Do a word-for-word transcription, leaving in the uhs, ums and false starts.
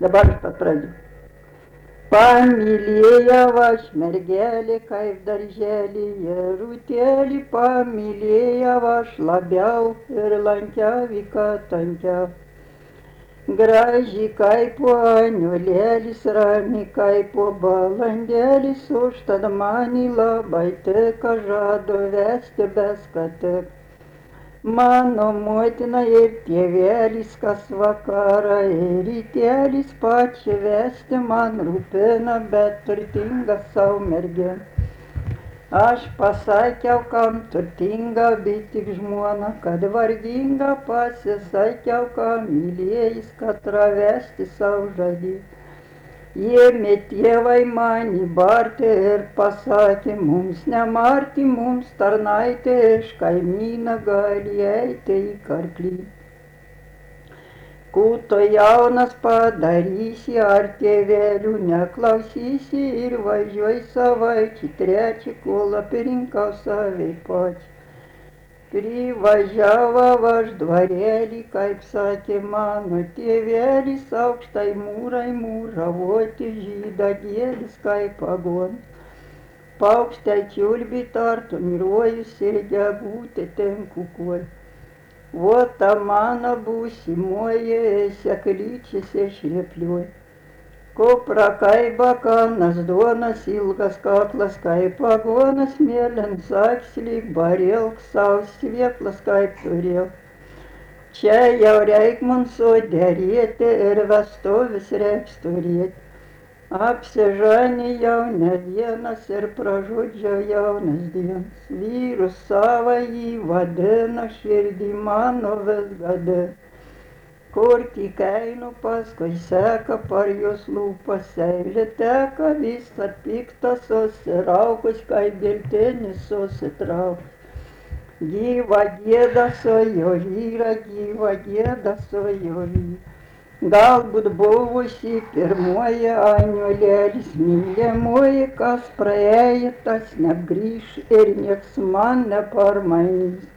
Dabar aš pat pradžiu. Pamylėjau aš mergelį kaip darželį, Jerutėlį pamylėjau aš labiau ir lankiaviką tankiau. Graži kaip aniulėlis, rami kaip balandėlis, užtad mani labai tika žado vesti beskatik. Mano motina ir tėvelis kas vakarą ir rytėlis pačią vesti man rūpina, bet turtinga savo mergina. Aš pasakiau, kam turtinga, bet tik žmona, kad varginga, pasisakiau, kam mylėjais, kad travesti savo žadį. Ėmė tėvai mani barti ir pasakė, mums nemarti, mums tarnaitė iš kaimyną gali eiti į karklį. Kūto jaunas padarysi, ar tėvelių neklausysi ir važiuoj savaičių trečią, kol apirinkau savai pačią. Privažiavau aš dvarelį, kaip sakė mano tėvelis, aukštai mūrai mūravoti, žyda gėlis kaip pagon. Paukštai čiulbi tartum rojus ir gegutė ten kukuoj. O ta mano būsimoji seklyčiose šrepliuoj. Kopra kaip bakanas, duonas ilgas kaklas kaip pagonas, mėlyns akis lyg barelk, sau svietlas kaip turėl. Čia jau reik man suderėti ir vestuvis reiks turėti. Apsižanė jau ne vienas ir pražudžiau jaunas dienas. Vyrus savo jį vadina, širdį mano vis gadina. Kur tik einu, paskui seka par jos lūpas seilė teka, visą piktą susiraukus, kaip geltinis susitraukus. Gyva gėda su jo vyra, gyva gėda su jo vyra. Galbūt buvusi pirmoji aniulėlis, mylimoji, kas praėjo, tas negrįš ir nieks man neparmainys.